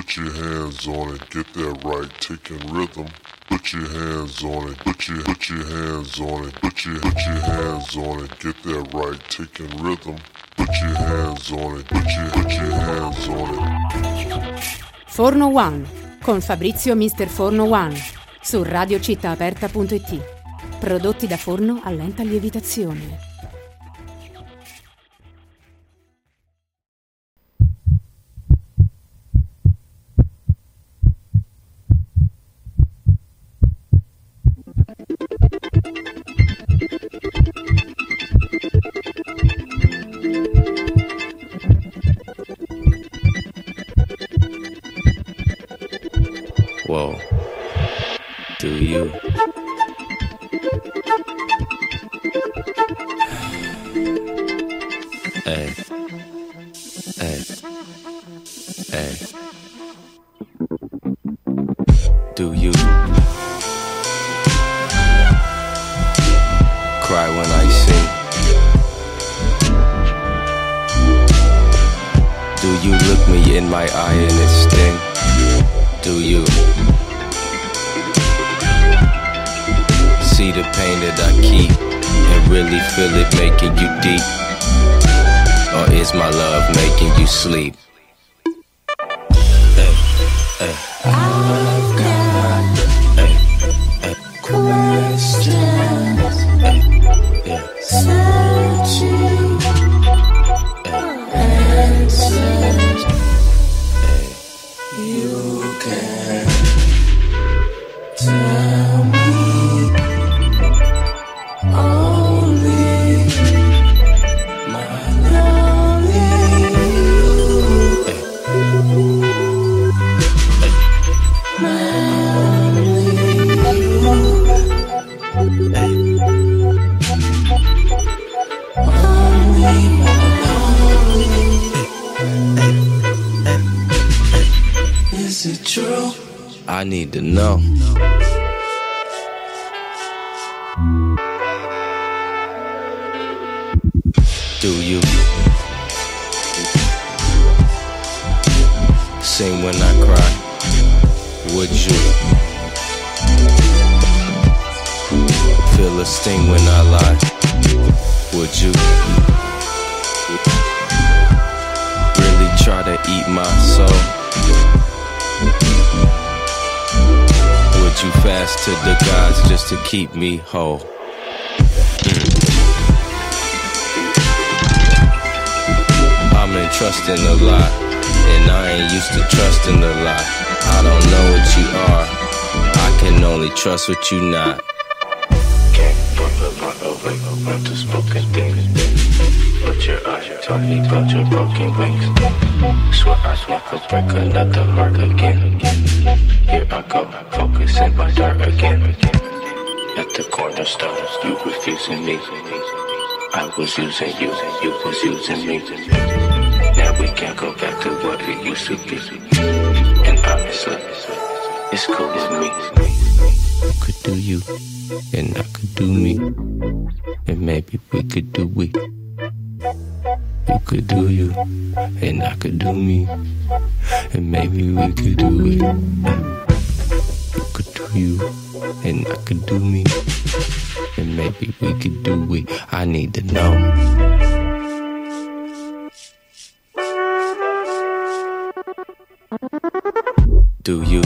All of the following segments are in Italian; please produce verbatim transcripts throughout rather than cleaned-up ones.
Put your hands on it, get that right, taking rhythm. Put your hands on it, put your put your hands on it, put your put your hands on it, get that right, taking rhythm. Put your hands on it, put your put your hands on it. Forno One con Fabrizio mister Forno One su radio città aperta punto it. Prodotti da forno a lenta lievitazione. Whoa, do you? Hey, hey, hey. Do you cry when I sing? Do you look me in my eye and it sting? Do you see the pain that I keep and really feel it making you deep? Or is my love making you sleep? Hey, hey. I've got hey, hey. questions, hey, yeah. searching hey. answers. Hey. You can tell me only my lonely you. Hey. Hey. My only you. Hey. Only my lonely. Hey. Hey. Hey. Is it true? I need to know. Do you sing when I cry? Would you feel a sting when I lie? Would you really try to eat my soul? Would you fast to the gods just to keep me whole? I'm in trusting a lot, and I ain't used to trusting a lot. I don't know what you are, I can only trust what you not. Can't put the front away, want to smoking things. Put your eyes, talk me about your broken wings. Swear I smack a break another heart again. Here I go, focusing my dart again. At the cornerstone, you refusing me. I was using you, you was using me. Now we can't go back to what it used to be. And honestly, it's cool with me. You could do you, and I could do me. And maybe we could do we. You could do you, and I could do me. And maybe we could do it. You could do you, and I could do me. And maybe we could do it. I need to know. Do you?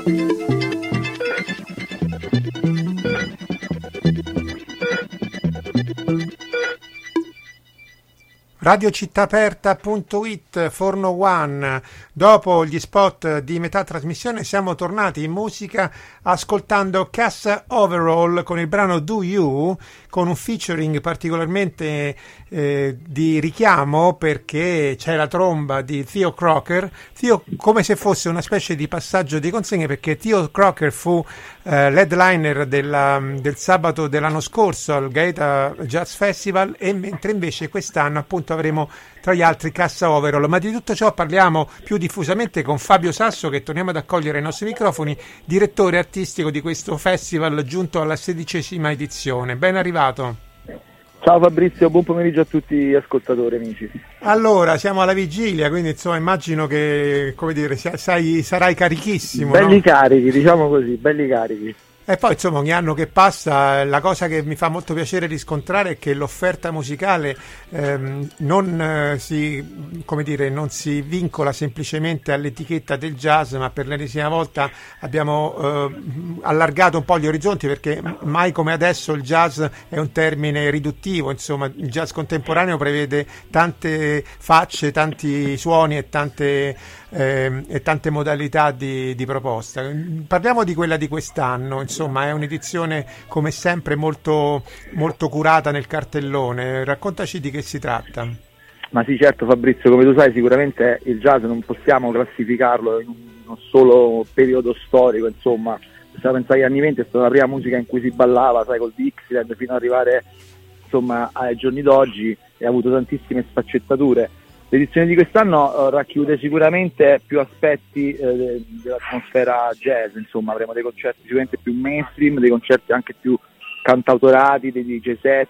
radio città aperta punto it, Forno One. Dopo gli spot di metà trasmissione siamo tornati in musica ascoltando Cass Overall con il brano Do You, con un featuring particolarmente eh, di richiamo, perché c'è la tromba di Theo Crocker. Theo, come se fosse una specie di passaggio di consegne, perché Theo Crocker fu eh, l'headliner della, del sabato dell'anno scorso al Gaeta Jazz Festival, e mentre invece quest'anno appunto avremo tra gli altri Cass Overall. Ma di tutto ciò parliamo più diffusamente con Fabio Sasso, che torniamo ad accogliere ai nostri microfoni, direttore artistico di questo festival giunto alla sedicesima edizione. Ben arrivato. Ciao Fabrizio, buon pomeriggio a tutti gli ascoltatori, amici. Allora, siamo alla vigilia, quindi insomma immagino che, come dire, sai, sarai carichissimo. Belli no? carichi, diciamo così, belli carichi. E poi insomma ogni anno che passa la cosa che mi fa molto piacere riscontrare è che l'offerta musicale ehm, non eh, si come dire non si vincola semplicemente all'etichetta del jazz, ma per l'ennesima volta abbiamo eh, allargato un po' gli orizzonti, perché mai come adesso il jazz è un termine riduttivo. Insomma, il jazz contemporaneo prevede tante facce, tanti suoni e tante eh, e tante modalità di, di proposta. Parliamo di quella di quest'anno. Insomma, è un'edizione come sempre molto, molto curata nel cartellone. Raccontaci di che si tratta. Ma sì, certo Fabrizio, come tu sai sicuramente il jazz non possiamo classificarlo in uno solo periodo storico, insomma, possiamo pensare agli anni venti, è stata la prima musica in cui si ballava, sai, col Dixieland, fino ad arrivare insomma ai giorni d'oggi, e ha avuto tantissime sfaccettature. L'edizione di quest'anno uh, racchiude sicuramente più aspetti eh, dell'atmosfera jazz, insomma avremo dei concerti sicuramente più mainstream, dei concerti anche più cantautorati, dei D J set,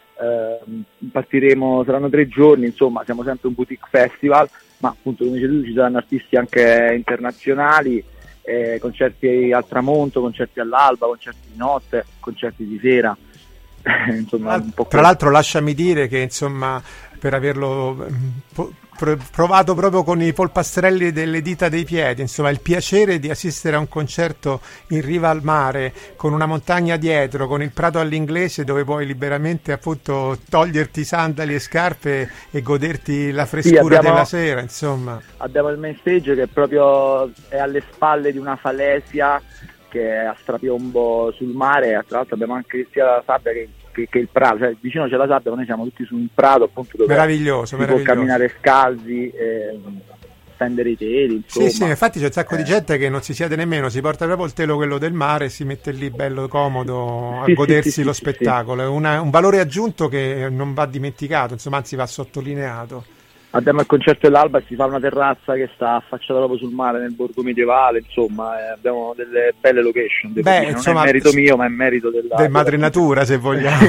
eh, partiremo, saranno tre giorni, insomma siamo sempre un boutique festival, ma appunto come dicevi tu ci saranno artisti anche internazionali, eh, concerti al tramonto, concerti all'alba, concerti di notte, concerti di sera. Insomma, un po' tra l'altro lasciami dire che insomma per averlo po- provato proprio con i polpastrelli delle dita dei piedi, insomma il piacere di assistere a un concerto in riva al mare, con una montagna dietro, con il prato all'inglese, dove puoi liberamente appunto toglierti sandali e scarpe e goderti la frescura sì, abbiamo, della sera, insomma. Abbiamo il main stage che proprio è alle spalle di una falesia che è a strapiombo sul mare, e tra l'altro abbiamo anche sia la sabbia che, che, che il prato, cioè vicino c'è la sabbia, ma noi siamo tutti su un prato appunto dove meraviglioso, si meraviglioso. può camminare scalzi, eh, stendere i teli, insomma. Sì, sì, infatti c'è un sacco eh. di gente che non si siede nemmeno, si porta proprio il telo quello del mare e si mette lì bello comodo a sì, godersi sì, sì, lo sì, spettacolo. Sì. È una, un valore aggiunto che non va dimenticato, insomma, anzi va sottolineato. Andiamo al concerto dell'alba e si fa una terrazza che sta affacciata proprio sul mare nel borgo medievale, insomma, eh, abbiamo delle belle location. Beh, non insomma, è merito mio, ma è merito della, del madre natura, se vogliamo.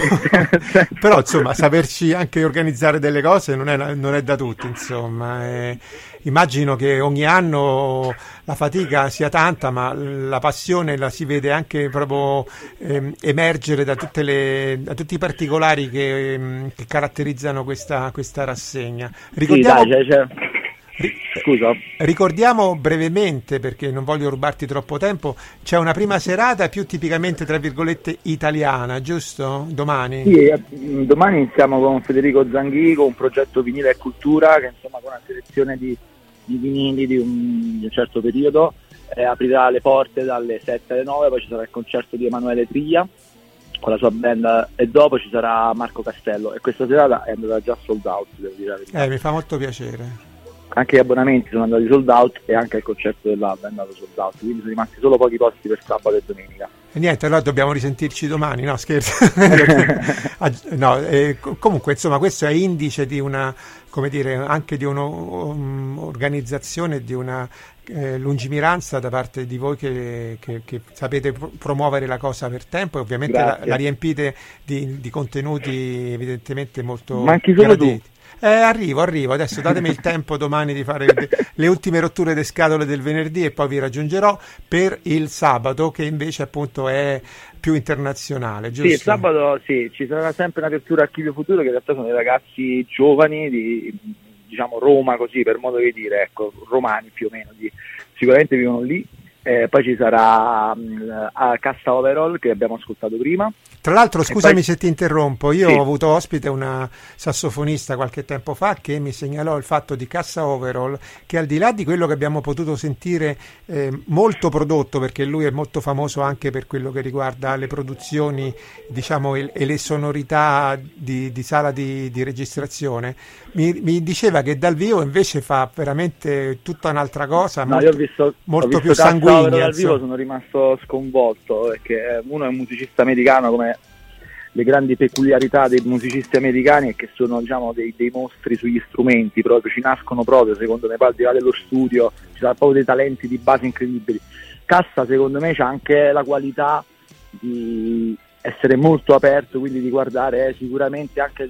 Però insomma saperci anche organizzare delle cose non è, non è da tutti, insomma. Eh, immagino che ogni anno la fatica sia tanta, ma la passione la si vede anche proprio eh, emergere da, tutte le, da tutti i particolari che, eh, che caratterizzano questa, questa rassegna. Ricordiamo, sì, dai, cioè, cioè... Scusa. Ricordiamo brevemente, perché non voglio rubarti troppo tempo, c'è una prima serata più tipicamente tra virgolette italiana, giusto? Domani? Sì, domani iniziamo con Federico Zanghi con un progetto Vinile e Cultura, che insomma con una selezione di, di vinili di un, di un certo periodo eh, aprirà le porte dalle sette alle nove, poi ci sarà il concerto di Emanuele Triglia con la sua band, e dopo ci sarà Marco Castello, e questa serata è andata già sold out, devo dire. Eh, mi fa molto piacere. Anche gli abbonamenti sono andati sold out, e anche il concerto dell'alba è andato sold out, quindi sono rimasti solo pochi posti per sabato e domenica. E niente, allora dobbiamo risentirci domani, no scherzo. No, eh, comunque insomma questo è indice di una, come dire, anche di un'organizzazione, um, di una eh, lungimiranza da parte di voi che, che, che sapete pro- promuovere la cosa per tempo, e ovviamente la, la riempite di, di contenuti evidentemente molto manchi solo graditi. Tu. Eh, arrivo, arrivo, adesso datemi il tempo domani di fare le, le ultime rotture de scatole del venerdì, e poi vi raggiungerò per il sabato, che invece appunto è più internazionale, giusto? Sì, il sabato sì, ci sarà sempre un'apertura Archivio Futuro, che in realtà sono dei ragazzi giovani di, diciamo, Roma, così per modo di dire, ecco, romani più o meno, di, sicuramente vivono lì, Eh, poi ci sarà um, a Cassa Overall che abbiamo ascoltato prima. Tra l'altro, scusami poi... se ti interrompo, io sì. ho avuto ospite una sassofonista qualche tempo fa che mi segnalò il fatto di Cassa Overall, che al di là di quello che abbiamo potuto sentire eh, molto prodotto, perché lui è molto famoso anche per quello che riguarda le produzioni, diciamo, e, e le sonorità di, di sala di, di registrazione, mi, mi diceva che dal vivo invece fa veramente tutta un'altra cosa, no, molto, io ho visto, molto ho visto più Cassa sanguigna. Overall dal vivo, sono rimasto sconvolto, perché uno è un musicista americano, come le grandi peculiarità dei musicisti americani è che sono, diciamo, dei, dei mostri sugli strumenti, proprio ci nascono proprio, secondo me, poi al di là dello studio ci sono proprio dei talenti di base incredibili. Cassa secondo me c'ha anche la qualità di essere molto aperto, quindi di guardare eh, sicuramente anche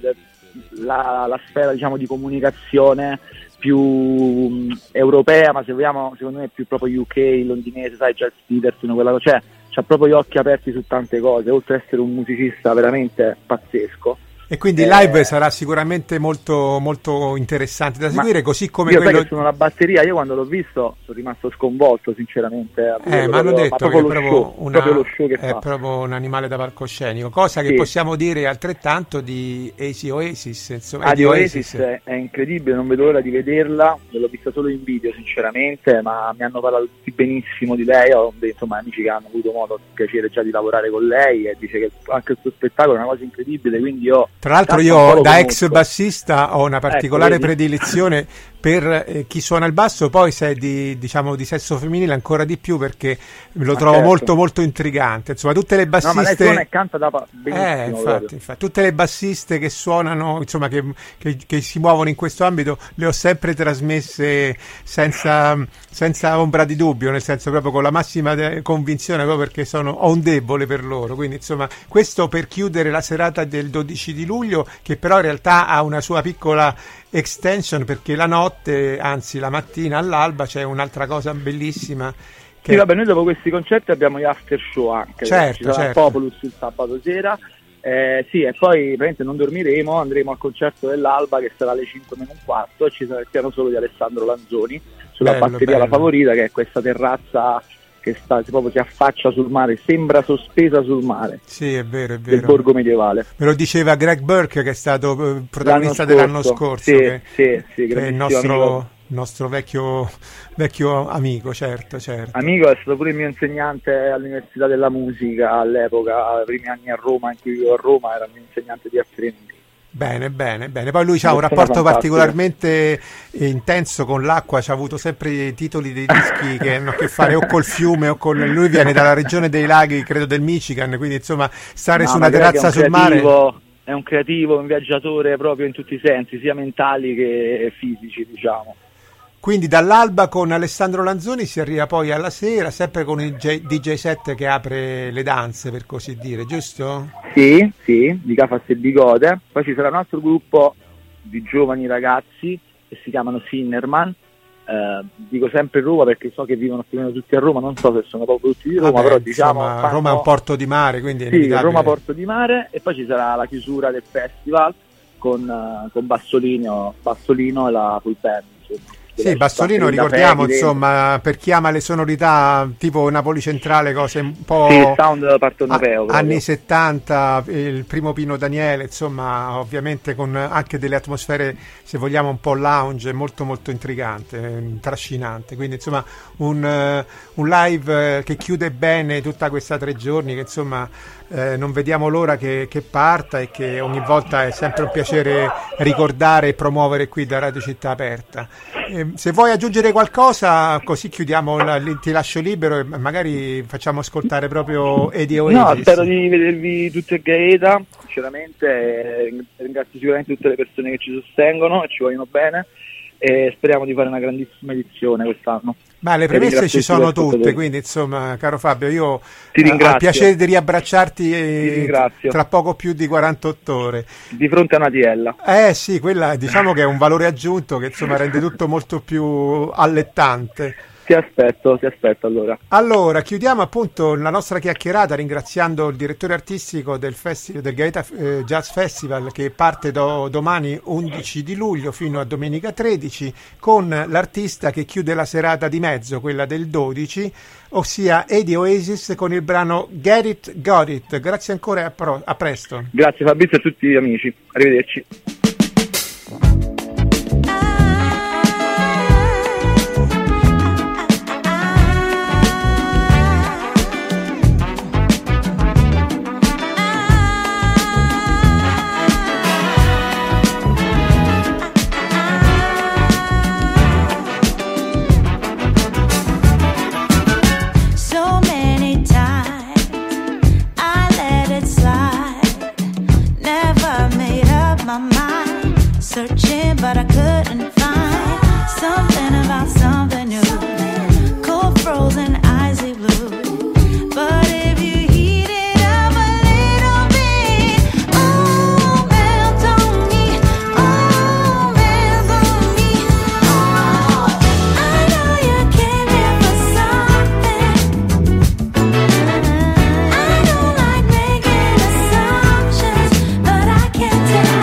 la, la sfera, diciamo, di comunicazione più um, europea, ma se vogliamo secondo me più proprio U K, londinese, sai, Charles Peterson, quella cosa, cioè c'ha proprio gli occhi aperti su tante cose, oltre ad essere un musicista veramente pazzesco. E quindi il live eh, sarà sicuramente molto molto interessante da seguire, così come io quello... sai che sono la batteria, io quando l'ho visto sono rimasto sconvolto sinceramente. Eh, ma hanno detto proprio che lo è, proprio show, una, proprio lo show che è fa. proprio un animale da palcoscenico, cosa che sì. possiamo dire altrettanto di Easy Oasis, insomma, ah, di Oasis, Oasis. È, è incredibile, non vedo l'ora di vederla, l'ho vista solo in video sinceramente, ma mi hanno parlato tutti benissimo di lei, ho insomma amici che hanno avuto modo, piacere già di lavorare con lei, e dice che anche il suo spettacolo è una cosa incredibile, quindi io tra l'altro io da ex bassista ho una particolare ecco, predilezione per eh, chi suona il basso, poi se è di, diciamo, di sesso femminile ancora di più, perché lo ma trovo certo. molto molto intrigante, insomma tutte le bassiste, no, ma lei suona e canta da benissimo, eh, infatti, infatti, tutte le bassiste che suonano, insomma che, che, che si muovono in questo ambito le ho sempre trasmesse senza, senza ombra di dubbio, nel senso proprio con la massima de- convinzione, proprio perché sono, ho un debole per loro, quindi insomma questo per chiudere la serata del dodici di luglio, che però in realtà ha una sua piccola extension, perché la notte, anzi la mattina all'alba c'è un'altra cosa bellissima che... Sì, vabbè, noi dopo questi concerti abbiamo gli after show anche, certo, ci sarà certo. Populus il sabato sera, eh, sì, e poi praticamente non dormiremo, andremo al concerto dell'Alba che sarà alle cinque meno un quarto, e ci sarà il piano solo di Alessandro Lanzoni sulla bello, batteria bello. La Favorita, che è questa terrazza che sta, proprio si affaccia sul mare, sembra sospesa sul mare. Sì, è vero, è vero. Del borgo medievale. Me lo diceva Greg Burke, che è stato protagonista l'anno dell'anno scorso, sì, che, sì, sì, che è il nostro, nostro vecchio, vecchio amico, certo, certo. Amico, è stato pure il mio insegnante all'Università della Musica all'epoca, ai primi anni a Roma, in cui vivo a Roma, era il mio insegnante di training. Bene, bene, bene. Poi lui ha un rapporto fantastica. particolarmente intenso con l'acqua, ci ha avuto sempre i titoli dei dischi che hanno a che fare o col fiume o con... Lui viene dalla regione dei laghi, credo del Michigan, quindi insomma stare no, su una terrazza sul creativo, mare... È un creativo, un viaggiatore proprio in tutti i sensi, sia mentali che fisici, diciamo. Quindi dall'alba con Alessandro Lanzoni si arriva poi alla sera, sempre con il D J set che apre le danze, per così dire, giusto? Sì, sì, di Cafas e Bigode. Poi ci sarà un altro gruppo di giovani ragazzi che si chiamano Sinnerman, eh, dico sempre Roma perché so che vivono più o meno tutti a Roma, non so se sono proprio tutti di Roma, Vabbè, però diciamo... Insomma, fanno... Roma è un porto di mare, quindi è sì, inevitabile. Roma porto di mare, e poi ci sarà la chiusura del festival con, uh, con Bassolino, Bassolino e la full band, insomma. Sì, Bassolino, ricordiamo, insomma, per chi ama le sonorità tipo Napoli Centrale, cose un po' sì, il sound partenopeo, a, anni settanta, il primo Pino Daniele, insomma, ovviamente con anche delle atmosfere, se vogliamo, un po' lounge, molto molto intrigante, trascinante, quindi insomma un, un live che chiude bene tutta questa tre giorni, che insomma eh, non vediamo l'ora che, che parta, e che ogni volta è sempre un piacere ricordare e promuovere qui da Radio Città Aperta. Eh, se vuoi aggiungere qualcosa, così chiudiamo, la, ti lascio libero e magari facciamo ascoltare proprio Eddie Oasis. No, spero di vedervi tutti a Gaeta, sinceramente, eh, ringrazio sicuramente tutte le persone che ci sostengono e ci vogliono bene, e speriamo di fare una grandissima edizione quest'anno. Ma le premesse ci sono tutte, quindi insomma, caro Fabio, io ti ringrazio. Ho il piacere di riabbracciarti eh, tra poco più di quarantotto ore. Di fronte a una tiella. Eh sì, quella diciamo che è un valore aggiunto che insomma rende tutto molto più allettante. Ti aspetto, ti aspetto allora. Allora, chiudiamo appunto la nostra chiacchierata ringraziando il direttore artistico del, festival, del Gaeta eh, Jazz Festival, che parte do, domani undici di luglio fino a domenica tredici, con l'artista che chiude la serata di mezzo, quella del dodici, ossia Eddie Oasis, con il brano Get It, Got It. Grazie ancora e a, pro- a presto. Grazie Fabrizio e a tutti gli amici, arrivederci. Searching, but I couldn't find something about something new. Cold frozen, icy blue. But if you heat it up a little bit, oh, melt on me, oh, melt on me. Oh, I know you came here for something. I don't like making assumptions, but I can't tell.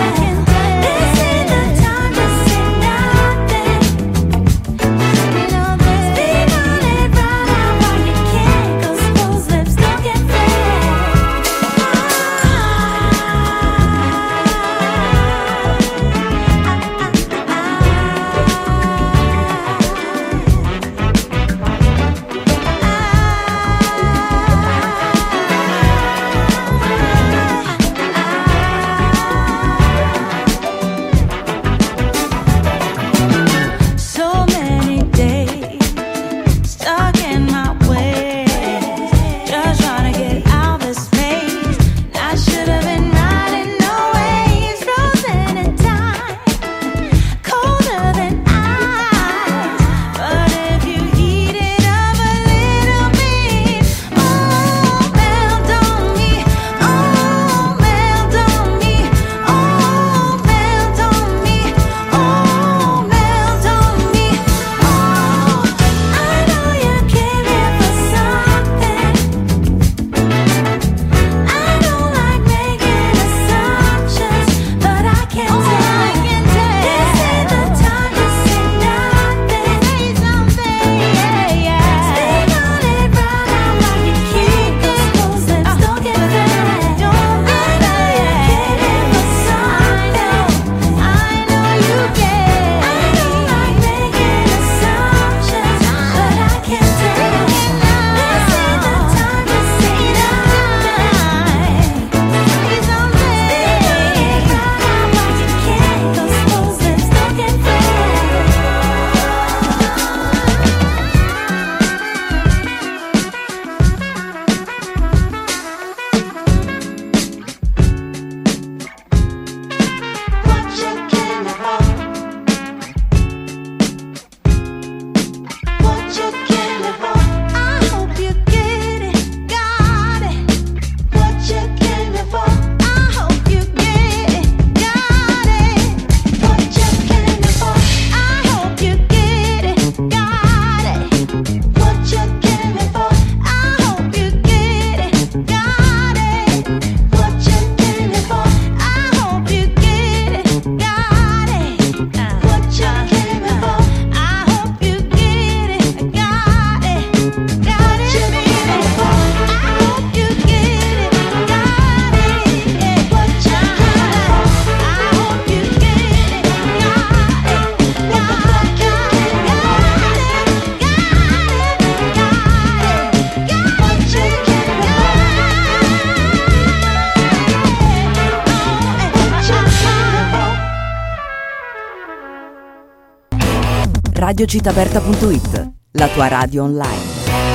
radio città aperta punto it, la tua radio online.